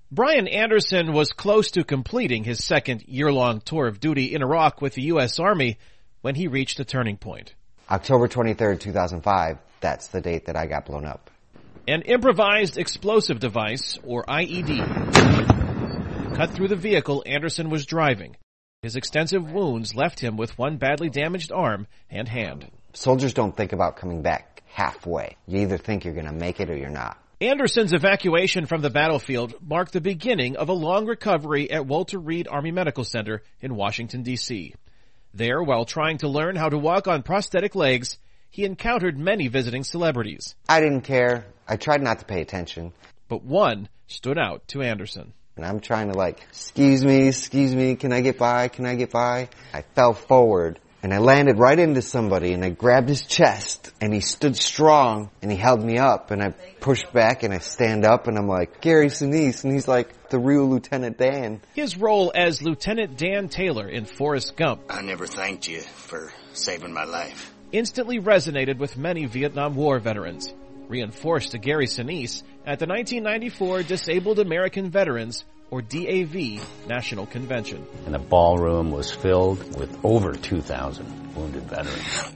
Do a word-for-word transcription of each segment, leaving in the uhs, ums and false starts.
Brian Anderson was close to completing his second year-long tour of duty in Iraq with the U S Army when he reached a turning point. October twenty-third, two thousand five, that's the date that I got blown up. An improvised explosive device, or I E D, cut through the vehicle Anderson was driving. His extensive wounds left him with one badly damaged arm and hand. Soldiers don't think about coming back halfway. You either think you're going to make it or you're not. Anderson's evacuation from the battlefield marked the beginning of a long recovery at Walter Reed Army Medical Center in Washington, D C There, while trying to learn how to walk on prosthetic legs, he encountered many visiting celebrities. I didn't care. I tried not to pay attention. But one stood out to Anderson. And I'm trying to like, excuse me, excuse me, can I get by, can I get by? I fell forward. And I landed right into somebody, and I grabbed his chest, and he stood strong, and he held me up, and I pushed back, and I stand up, and I'm like, Gary Sinise, and he's like, the real Lieutenant Dan. His role as Lieutenant Dan Taylor in Forrest Gump, I never thanked you for saving my life, instantly resonated with many Vietnam War veterans, reinforced to Gary Sinise at the nineteen ninety-four Disabled American Veterans, or D A V, National Convention. And the ballroom was filled with over two thousand wounded veterans.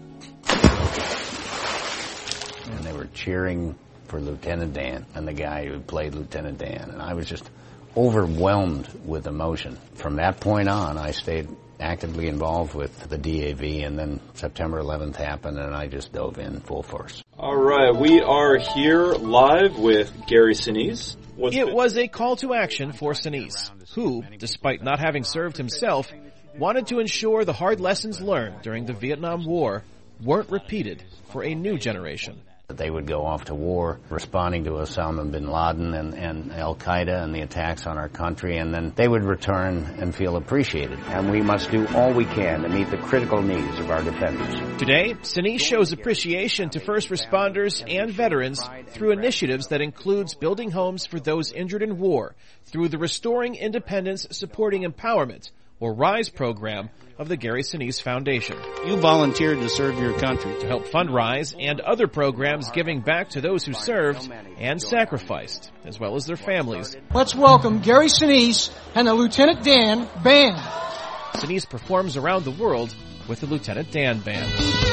And they were cheering for Lieutenant Dan and the guy who played Lieutenant Dan. And I was just overwhelmed with emotion. From that point on, I stayed actively involved with the D A V, and then September eleventh happened, and I just dove in full force. All right, we are here live with Gary Sinise. What's it was a call to action for Sinise, who, despite not having served himself, wanted to ensure the hard lessons learned during the Vietnam War weren't repeated for a new generation. They would go off to war responding to Osama bin Laden and, and Al-Qaeda and the attacks on our country, and then they would return and feel appreciated. And we must do all we can to meet the critical needs of our defenders. Today, Sinise shows appreciation to first responders and veterans through initiatives that includes building homes for those injured in war through the Restoring Independence Supporting Empowerment, or RISE program of the Gary Sinise Foundation. You volunteered to serve your country. To help fund RISE and other programs giving back to those who served and sacrificed, as well as their families. Let's welcome Gary Sinise and the Lieutenant Dan Band. Sinise performs around the world with the Lieutenant Dan Band.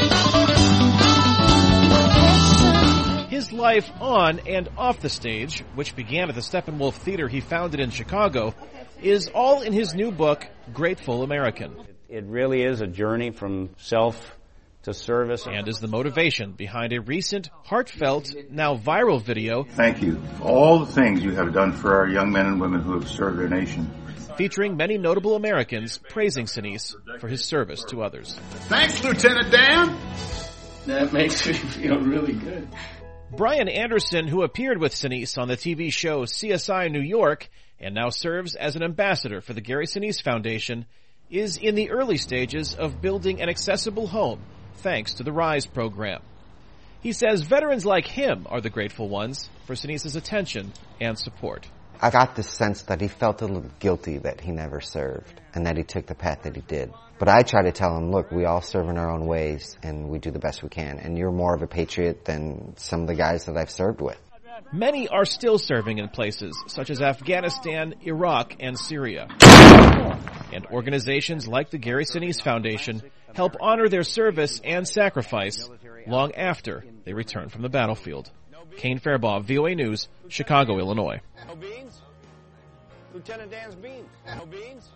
His life on and off the stage, which began at the Steppenwolf Theater he founded in Chicago, is all in his new book, Grateful American. It really is a journey from self to service. And is the motivation behind a recent, heartfelt, now viral video. Thank you for all the things you have done for our young men and women who have served their nation. Featuring many notable Americans praising Sinise for his service to others. Thanks, Lieutenant Dan. That makes me feel really good. Brian Anderson, who appeared with Sinise on the T V show C S I New York and now serves as an ambassador for the Gary Sinise Foundation, is in the early stages of building an accessible home thanks to the RISE program. He says veterans like him are the grateful ones for Sinise's attention and support. I got the sense that he felt a little guilty that he never served and that he took the path that he did. But I try to tell him, look, we all serve in our own ways and we do the best we can. And you're more of a patriot than some of the guys that I've served with. Many are still serving in places such as Afghanistan, Iraq, and Syria. And organizations like the Gary Sinise Foundation help honor their service and sacrifice long after they return from the battlefield. Kane Fairbaugh, V O A News, Chicago, Illinois. No beans? Lieutenant Dan's beans. No beans?